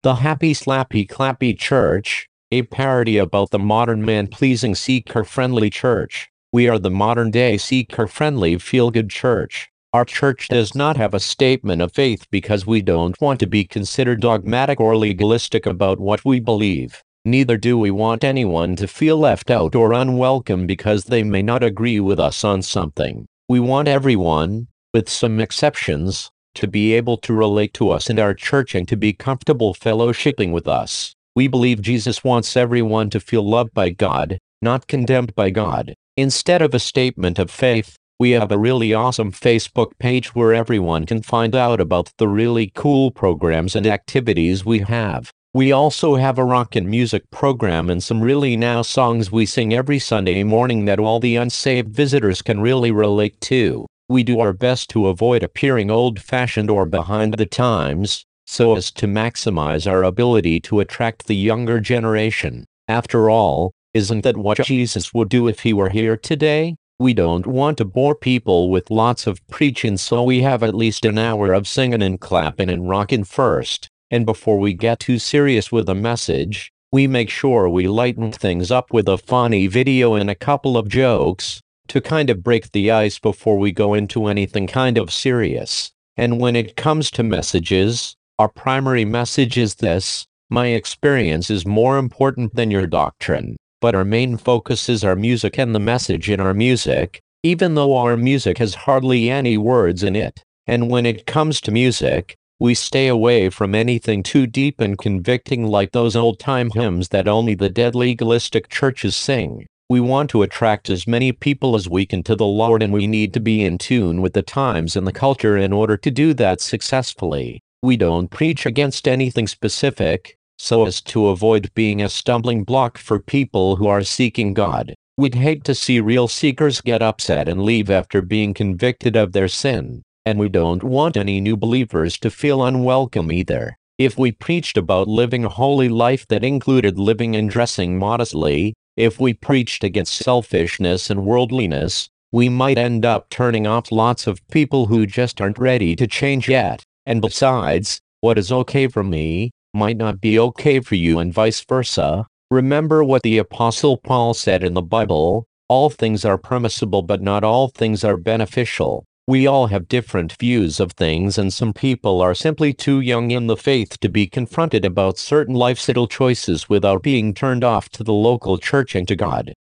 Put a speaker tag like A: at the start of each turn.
A: The Happy Slappy Clappy Church, a parody about the modern man-pleasing seeker-friendly church. We are the modern-day seeker-friendly feel-good church. Our church does not have a statement of faith because we don't want to be considered dogmatic or legalistic about what we believe. Neither do we want anyone to feel left out or unwelcome because they may not agree with us on something. We want everyone, with some exceptions, to be able to relate to us and our church and to be comfortable fellowshipping with us. We believe Jesus wants everyone to feel loved by God, not condemned by God. Instead of a statement of faith, we have a really awesome Facebook page where everyone can find out about the really cool programs and activities we have. We also have a rock and music program and some really now songs we sing every Sunday morning that all the unsaved visitors can really relate to. We do our best to avoid appearing old-fashioned or behind the times, so as to maximize our ability to attract the younger generation. After all, isn't that what Jesus would do if he were here today? We don't want to bore people with lots of preaching, so we have at least an hour of singing and clapping and rocking first. And before we get too serious with a message, we make sure we lighten things up with a funny video and a couple of jokes, to kind of break the ice before we go into anything kind of serious. And when it comes to messages, our primary message is this: my experience is more important than your doctrine. But our main focus is our music and the message in our music, even though our music has hardly any words in it. And when it comes to music, we stay away from anything too deep and convicting like those old-time hymns that only the dead legalistic churches sing. We want to attract as many people as we can to the Lord, and we need to be in tune with the times and the culture in order to do that successfully. We don't preach against anything specific, so as to avoid being a stumbling block for people who are seeking God. We'd hate to see real seekers get upset and leave after being convicted of their sin, and we don't want any new believers to feel unwelcome either. If we preached about living a holy life that included living and dressing modestly, if we preached against selfishness and worldliness, we might end up turning off lots of people who just aren't ready to change yet. And besides, what is okay for me might not be okay for you, and vice versa. Remember what the Apostle Paul said in the Bible: all things are permissible, but not all things are beneficial. We all have different views of things, and some people are simply too young in the faith to be confronted about certain lifestyle choices without being turned off to the local church and to God.